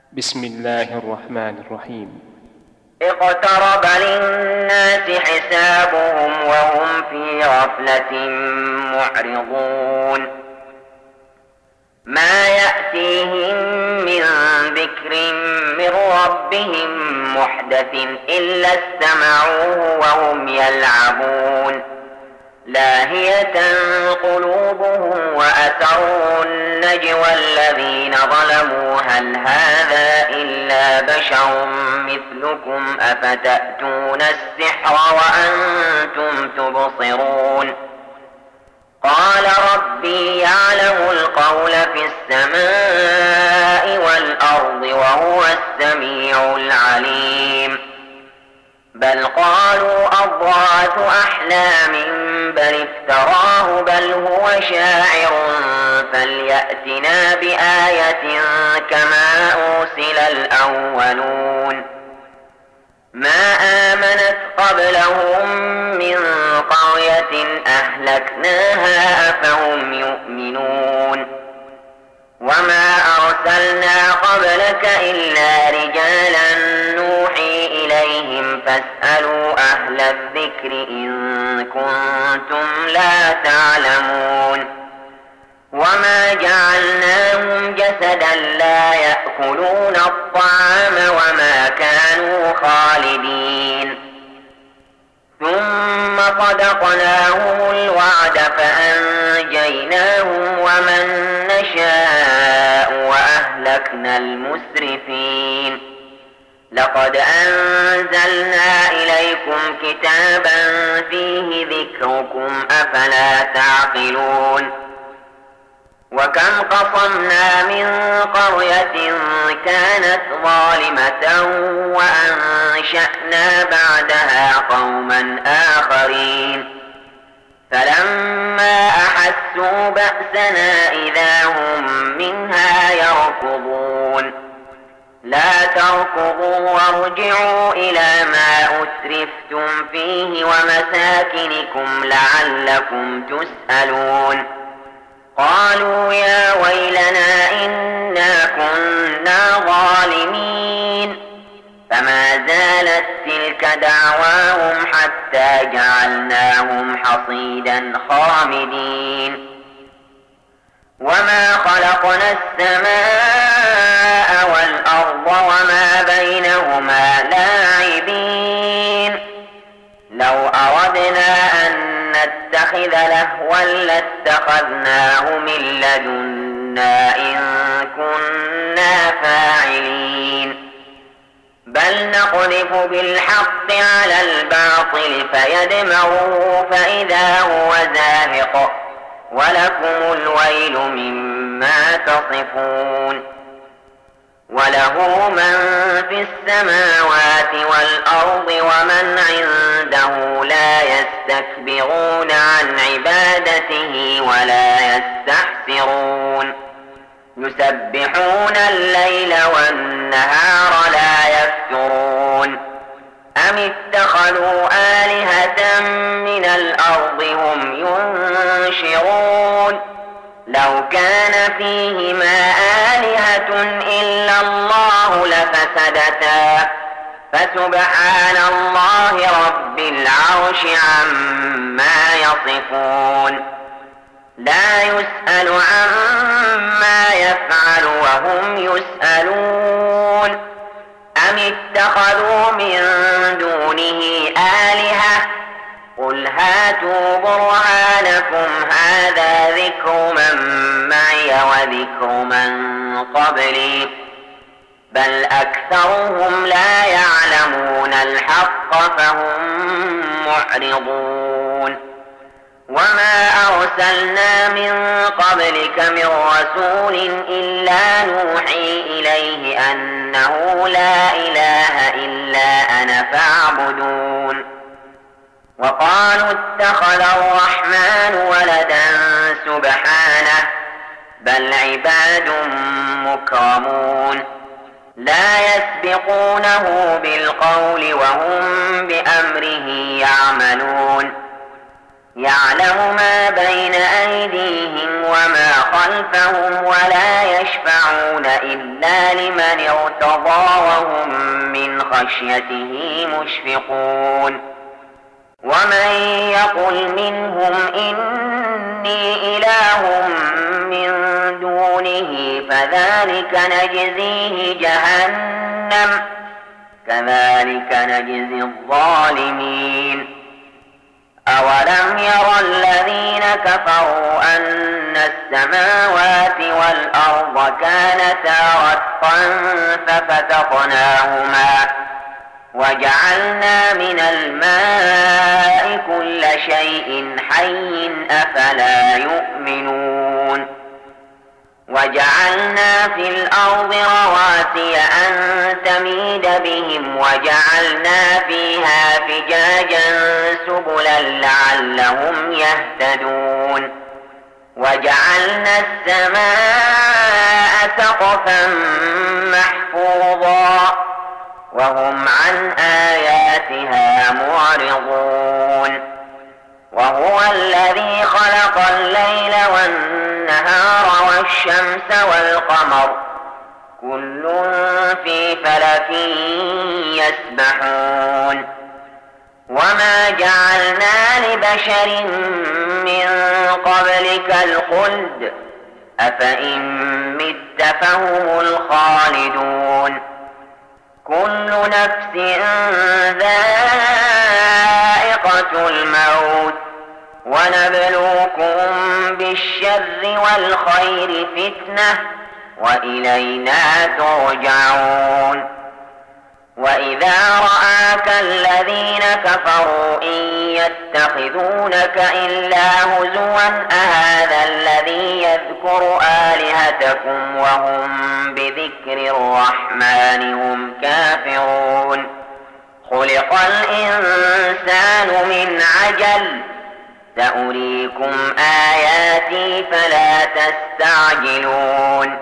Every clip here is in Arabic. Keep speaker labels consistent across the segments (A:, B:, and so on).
A: بسم الله الرحمن الرحيم.
B: اقترب للناس حسابهم وهم في غفلة معرضون ما يأتيهم من ذكر من ربهم محدث إلا استمعوه وهم يلعبون لاهية قلوبهم وأسروا النجوى الذين ظلموا هل هذا إلا بشر مثلكم أفتأتون السحر وأنتم تبصرون قال ربي يعلم القول في السماء والأرض وهو السميع العليم بل قالوا أضغاث أحلام بل افتراه بل هو شاعر فليأتنا بآية كما أرسل الأولون ما آمنت قبلهم من قرية أهلكناها أفهم يؤمنون وما أرسلنا قبلك إلا رجالا نوحي إليهم فاسألوا أهل الذكر إن كنتم لا تعلمون وما جعلناهم جسدا لا يأكلون الطعام وما كانوا خالدين ثم صدقناهم الوعد فأنجيناهم ومن نشاء وأهلكنا المسرفين لقد أنزلنا إليكم كتابا فيه ذكركم أفلا تعقلون وكم قصمنا من قرية كانت ظالمة وأنشأنا بعدها قوما آخرين فلما أحسوا بأسنا إذا هم منها يركضون لا تركضوا وارجعوا إلى ما أسرفتم فيه ومساكنكم لعلكم تسألون قالوا يا ويلنا إنا كنا ظالمين فما زالت تلك دعواهم حتى جعلناهم حصيدا خامدين وما خلقنا السماء والأرض وما بينهما لاعبين لو أردنا أن نتخذ لهوا لاتخذناه من لدنا إن كنا فاعلين بل نقذف بالحق على الباطل فيدمغه فإذا هو زاهق ولكم الويل مما تصفون وله من في السماوات والأرض ومن عنده لا يستكبرون عن عبادته ولا يستحسرون يسبحون الليل والنهار لا يفترون أم اتخذوا آلهة من الأرض هم ينشرون لو كان فيهما آلهة إلا الله لفسدتا فسبحان الله رب العرش عما يصفون لا يسأل عما يفعل وهم يسألون أم اتخذوا من دونه آلهة قل هاتوا برهانكم هذا ذكر من معي وذكر من قبلي بل أكثرهم لا يعلمون الحق فهم معرضون وما أرسلنا من قبلك من رسول إلا نوحي إليه أنه لا إله إلا أنا فاعبدون وقالوا اتخذ الرحمن ولدا سبحانه بل عباد مكرمون لا يسبقونه بالقول وهم بأمره يعملون يعلم ما بين أيديهم وما خلفهم ولا يشفعون إلا لمن ارتضى وهم من خشيته مشفقون ومن يقل منهم إني إله من دونه فذلك نجزيه جهنم كذلك نجزي الظالمين أولم ير الذين كفروا أن السماوات والأرض كانتا رتقا ففتقناهما وجعلنا من الماء كل شيء حي أفلا يؤمنون وجعلنا في الأرض رواسي أن تميد بهم وجعلنا فيها فجاجا سبلا لعلهم يهتدون وجعلنا السماء سقفا محفوظا وهم عن آياتها معرضون وهو الذي خلق الليل والنهار والشمس والقمر كل في فلك يسبحون وما جعلنا لبشر من قبلك الخلد أفإن مت فهم الخالدون كل نفس ذائقة الموت ونبلوكم بالشر والخير فتنة وإلينا ترجعون وإذا رآك الذين كفروا إن يتخذونك إلا هزوا أهذا الذي يذكر آلهتكم وهم بذكر الرحمن هم كافرون خلق الإنسان من عجل سأريكم آياتي فلا تستعجلون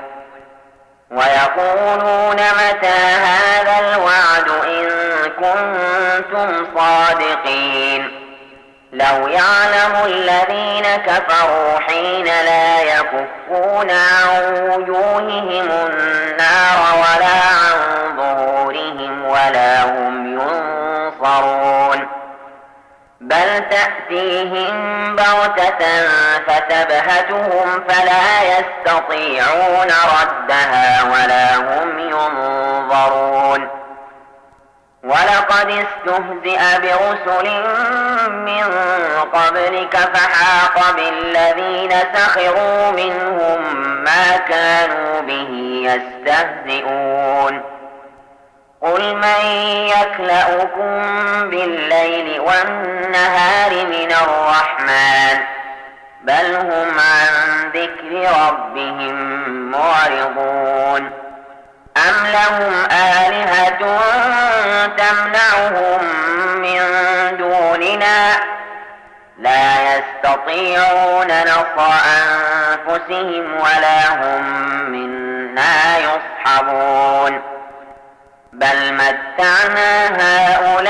B: ويقولون متى هذا الوعد إن كنتم صادقين لو يعلم الذين كفروا حين لا يكفون عن وجوههم النار ولا عن ظهورهم ولا هم ينصرون بل تأتيهم بغتة فتبهتهم فلا يستطيعون ردها ولا هم ينظرون ولقد استهزئ برسل من قبلك فحاق بالذين سخروا منهم ما كانوا به يستهزئون قل من يكلؤكم بالليل والنهار من الرحمن بل هم عن ذكر ربهم معرضون أم لهم آلهة تمنعهم من دوننا لا يستطيعون نصر أنفسهم ولا هم منا يصحبون بل متعنا هؤلاء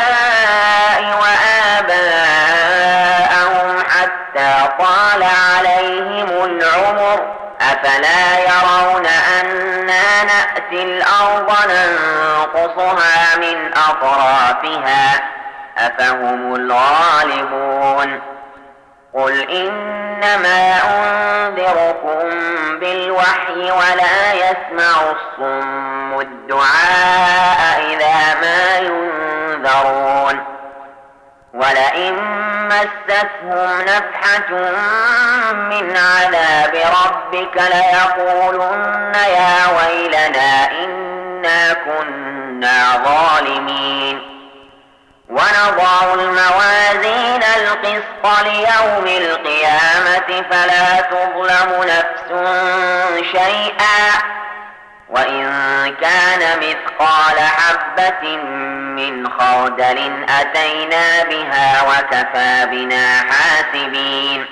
B: وآباءهم حتى طال عليهم العمر أفلا يرون أنا نأتي الأرض ننقصها من أطرافها أفهم الغالبون قل إنما أنذركم بالوحي ولا يسمع الصم الدعاء إذا ما ينذرون ولئن مستهم نفحة من عذاب ربك ليقولن يا ويلنا إنا كنا ظالمين ونضع الموازين القسط ليوم القيامة فلا تظلم نفس شيئا وإن كان مثقال حبة من خردل أتينا بها وكفى بنا حاسبين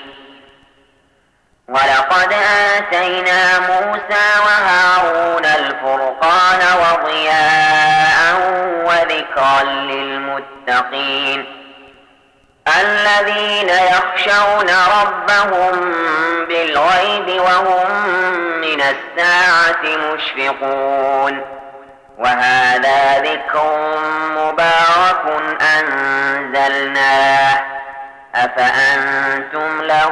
B: ولقد آتينا موسى وهارون الفرقان وضياء وذكرا للمتقين الذين يخشون ربهم بالغيب وهم من الساعة مشفقون. وهذا ذكر مبارك أنزلناه أفأنتم له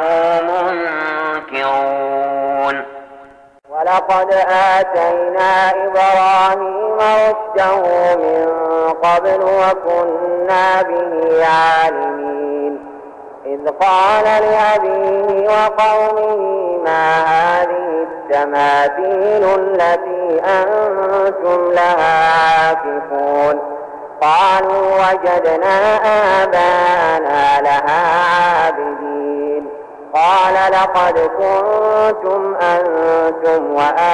B: منكرون.
C: ولقد آتينا إبراهيم رشده من قبل وكنا به عالمين. إذ قال لأبيه وقومه ما هذه التماثيل التي أنتم لها عاكفون؟ قالوا وجدنا آباءنا لها عابدين. قال لقد كنتم أنتم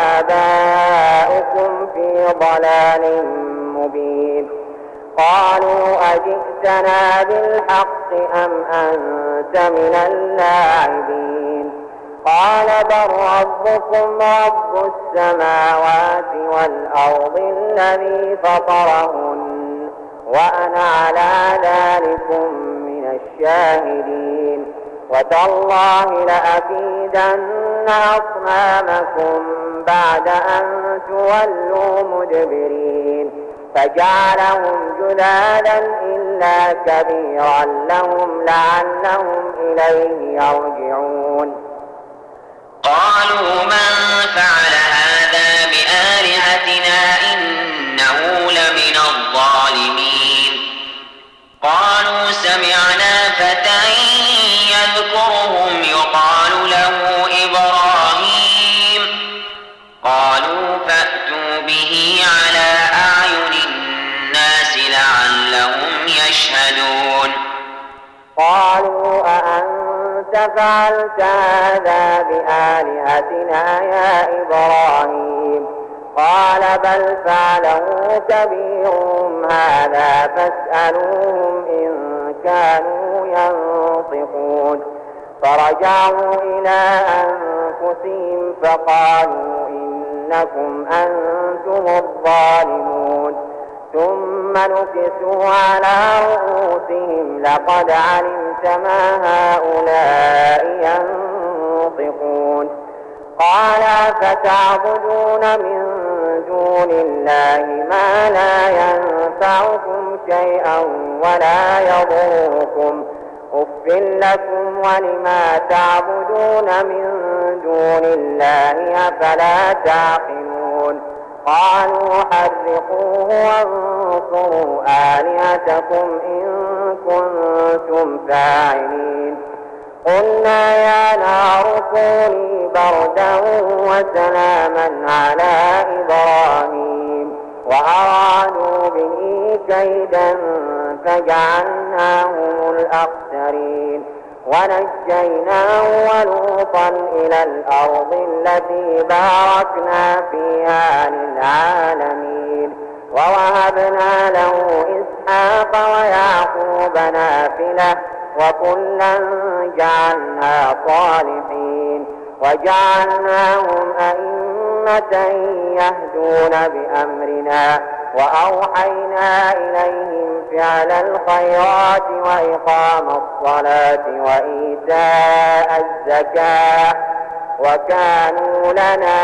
C: وآباؤكم في ضلال مبين. قالوا أجئتنا بالحق أم أنت من اللاعبين؟ قال بل ربكم رب السماوات والأرض الذي فطرهن وأنا على ذلكم من الشاهدين. وتالله لأكيدن أصنامكم بعد أن تولوا مدبرين. فجعلهم جذاذا إلا كبيرا لهم لعلهم إليه يرجعون.
B: قالوا من فعل هذا بآلهتنا إنه لمن الظالمين. قالوا سمعنا فتى يذكرهم يقال له إبراهيم. قالوا فأتوا به على أعين الناس لعلهم يشهدون.
C: قالوا أأنت فعلت هذا بآلهتنا يا إبراهيم؟ قال بل فعله كبيرهم هذا فاسألوهم إن كانوا ينطقون. فرجعوا إلى أنفسهم فقالوا إنكم أنتم الظالمون. ثم نكسوا على رؤوسهم لقد علمت ما هؤلاء ينطقون. قال فتعبدون من دون الله ما لا ينفعكم شيئا ولا يضركم أف لكم ولما تعبدون من دون الله أفلا تعقلون. قالوا حرقوه وانصروا آلهتكم إن كنتم فاعلين. قلنا يا نار كوني بردا وسلاما على إبراهيم وأرادوا به كيدا فجعلناهم الأخسرين. ونجيناه ولوطا إلى الأرض التي باركنا فيها للعالمين. ووهبنا له إسحاق ويعقوب نافلة وكلا جعلنا صالحين. وجعلناهم أئمة يهدون بأمرنا وأوحينا إليهم فعل الخيرات وإقام الصلاة وإيتاء الزكاة وكانوا لنا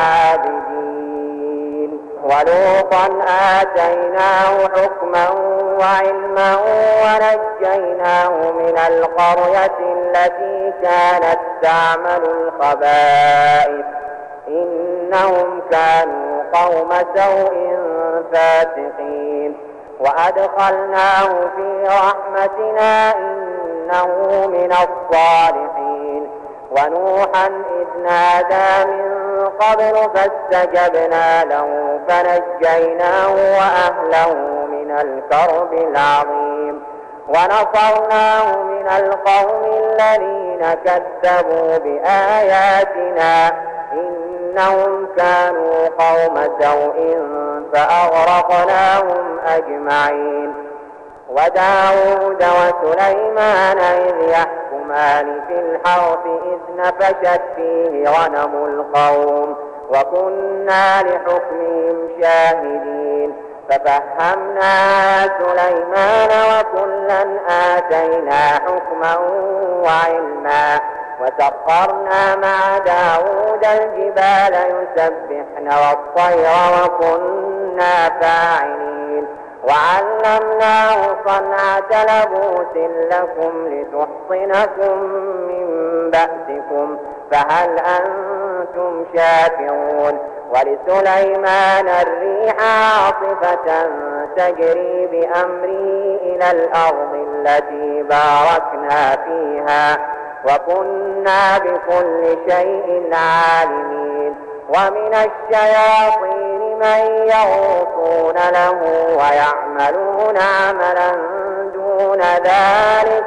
C: عابدين. ولوطا آتيناه حكما وعلما ونجيناه من القرية التي كانت تعمل الخبائث إنهم كانوا قوم سوء فاسقين. وأدخلناه في رحمتنا إنه من الصالحين. ونوحا إذ نادى من قبل فاستجبنا له فنجيناه وأهله من الكرب العظيم. ونصرناه من القوم الذين كذبوا بآياتنا إنهم كانوا قوم سوء فأغرقناهم أجمعين. وداود وسليمان إذ يحكمان في الحرث إذ نفشت فيه غنم القوم وكنا لحكمهم شاهدين. ففهمنا سليمان وكلا آتينا حكما وعلما وسخرنا مع داود الجبال يسبحن والطير وكنا فاعلين وعلمناه صنعة لبوس لكم لتحصنكم من بأسكم فهل أنتم شاكرون ولسليمان الريح عاصفة تجري بأمره إلى الأرض التي باركنا فيها وكنا بكل شيء عالمين ومن الشياطين من يغوصون له ويعملون عملا دون ذلك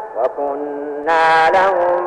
C: وكنا لهم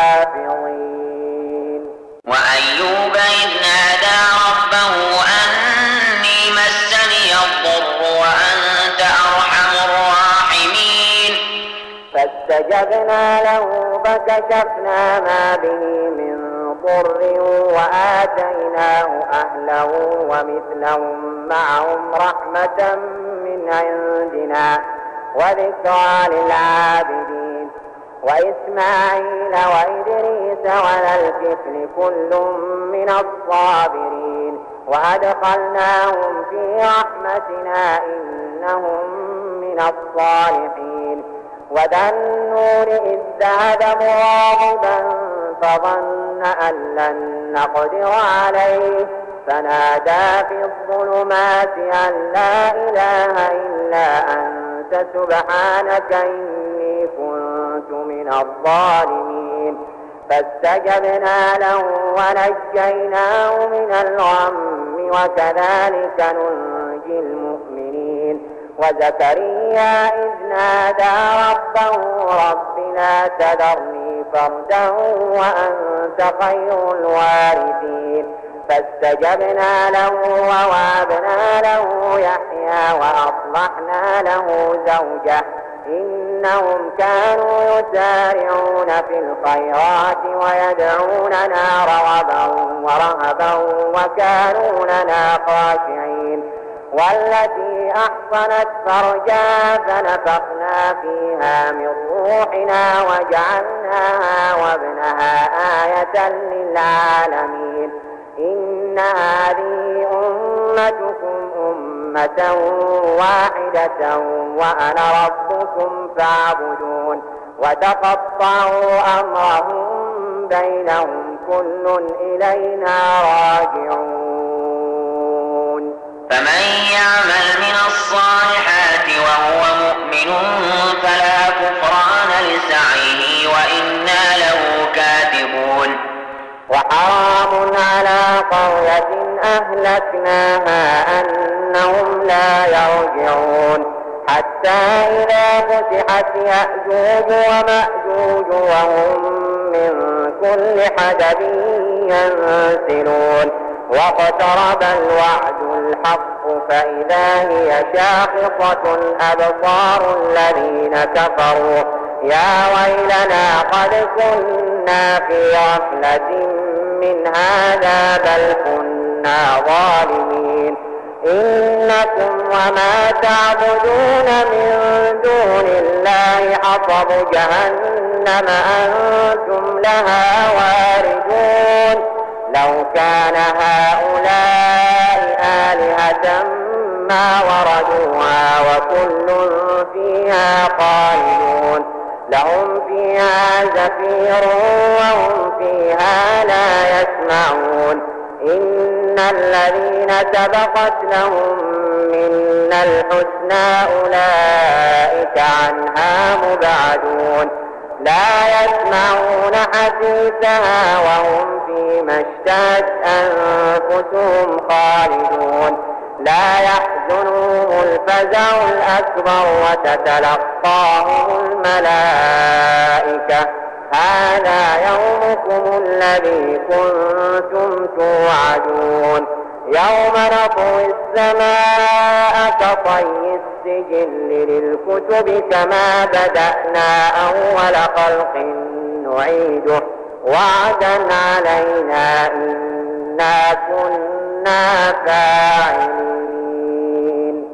C: حافظين.
B: وأيوب إذ نادى ربه أني مسني الضر وأنت أرحم الراحمين
C: فاستجبنا له فكشفنا ما به من ضر وآتيناه أهله ومثلهم معهم رحمة من عندنا وذكرى للعابدين وإسماعيل وإدريس وذا الكفل كل من الصابرين وأدخلناهم في رحمتنا إنهم من الصالحين وذا النور إذ ذهب مغاضبا فظن أن لن نقدر عليه فنادى في الظلمات أن لا إله إلا أنت سبحانك إني كنت من الظالمين فاستجبنا له ونجيناه من الغم وكذلك ننجي المؤمنين وزكريا إذ نادى ربه رب لا تذرني فردا وأنت خير الوارثين فاستجبنا له ووهبنا له يحيى وأصلحنا له زوجه إنهم كانوا يسارعون في الخيرات ويدعوننا رغبا ورهبا وكانوا لنا خاشعين والتي أحصنت فرجها فنفخنا فيها من روحنا وجعلناها وابنها آية للعالمين إن هذه أمتكم أمة واحدة وأنا ربكم فاعبدون وتقطعوا أمرهم بينهم كل إلينا راجعون.
B: فمن يعمل من الصالحات وهو مؤمن فلا كفران لسعيه وإنا له كاتبون.
C: وحرام على قرية أهلكناها أنهم لا يرجعون حتى إذا فتحت يأجوج ومأجوج وهم من كل حدب ينسلون واقترب الوعد الحق فإذا هي شاخصة أبصار الذين كفروا يا ويلنا قد كنا في غفلة من هذا بل كنا ظالمين إنكم وما تعبدون من دون الله حصب جهنم أنتم لها واردون لو كان هؤلاء آلهة ما وردوها وكل فيها خالدون لهم فيها زفير وهم فيها لا يسمعون إن الذين سبقت لهم منا الحسنى أولئك عنها مبعدون لا يسمعون حديثها وهم فيما اشتهت أنفسهم خالدون لا يحزنهم الفزع الأكبر وتتلقاهم الملائكة هذا يومكم الذي كنتم توعدون يوم نطوي السماء كطي السجل للكتب كما بدأنا أول خلق نعيده وعدا علينا إنا كنا فاعلين.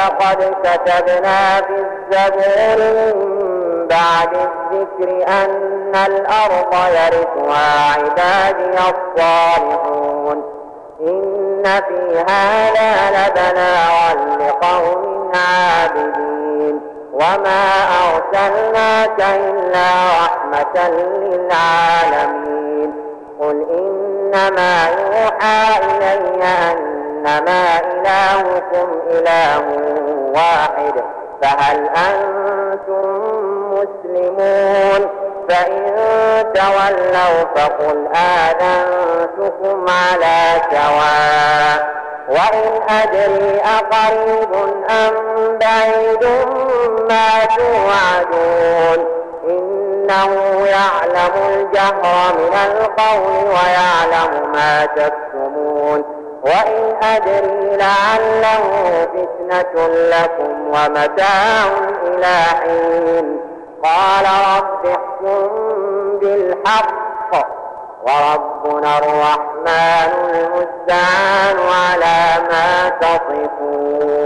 C: ولقد كتبنا في الزبور من بعد الذكر أن الأرض يرثها عبادي الصالحون إن في هذا لبلاغا لقوم عابدين وما أرسلناك إلا رحمة للعالمين قل إنما يوحى إلي أنما إلهكم إله واحد فهل أنتم مسلمون فإن تولوا فقل آذنتكم على سواء وإن أدري أقريب أم بعيد ما توعدون إنه يعلم الجهر من القول ويعلم ما تكتمون وإن أدري لعله فتنة لكم ومتاع إلى حين قال رب احكم بالحق وربنا الرحمن المستعان على ما تصفون.